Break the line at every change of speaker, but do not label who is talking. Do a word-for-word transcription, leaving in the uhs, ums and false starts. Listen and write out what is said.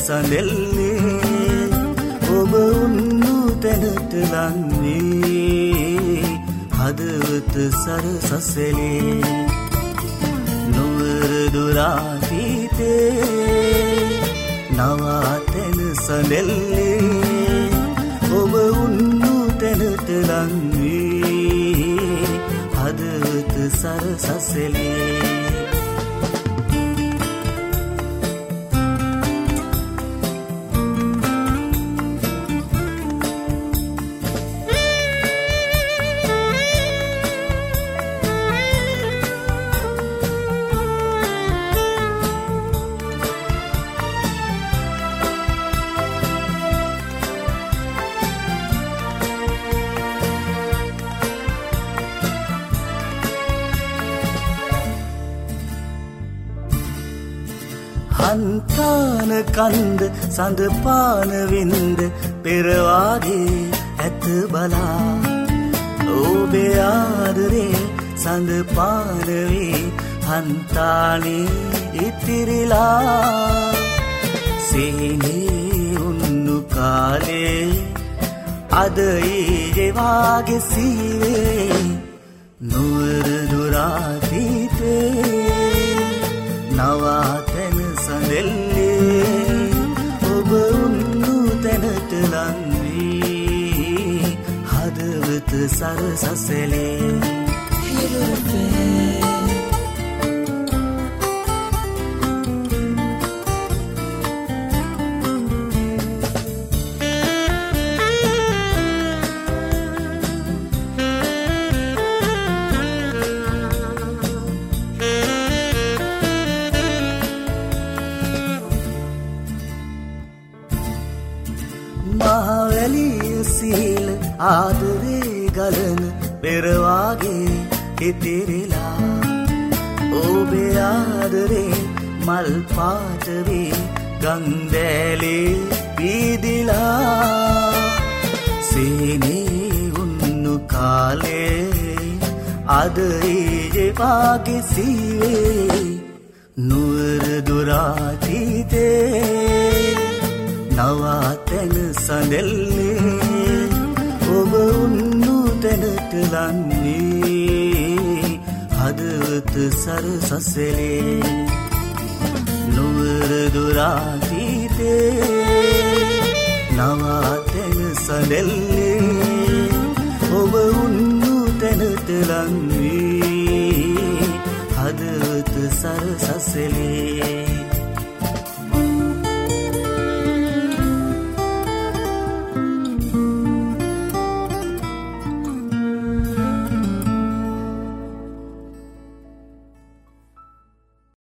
සඳෙල්ලේ ඔබ උන්නු තැනට ලන්වේ හදවත සරසසලේ නුවර දුරාතීතේ නවාතැන සඳෙල්ලේ ඔබ උන්නු තැනට ලන්වේ හදවත සරසසලේ හන්තාන කන්ද සඳ පාන වින්ද පෙරවාගේ ඇත බලා ඔබේ ආදරේ සඳ පාන වේ හන්තානේ ඉතිරිලා සීනේ උන්නු කාලේ අද ඊයේ වාගේ සීවේ නුවර දුරාතීතේ නවාතැන සඳෙල්ලේ ඔබ උන්නු තැනට ලන්වී හදවත සරසසලේ මහවැලිය සීල ආදරේ ගලන පෙරවාගේ ඉතිරිලා ඔබේ ආදරේ මල් පාට වේ ගංදෑලේ පීදිලා සීනේ උන්නු කාලේ අද ඊයේ වාගේ සීවේ නුවර දුරාතීතේ නවාතැන සඳෙල්ලේ ඔබ උන්නු තැනට ලන්නේ හදවත සරසසලේ නුවර දුරාතීතේ නවාතැන සඳෙල්ලේ ඔබ උන්නු තැනට ලන්නේ හදවත සරසසලේ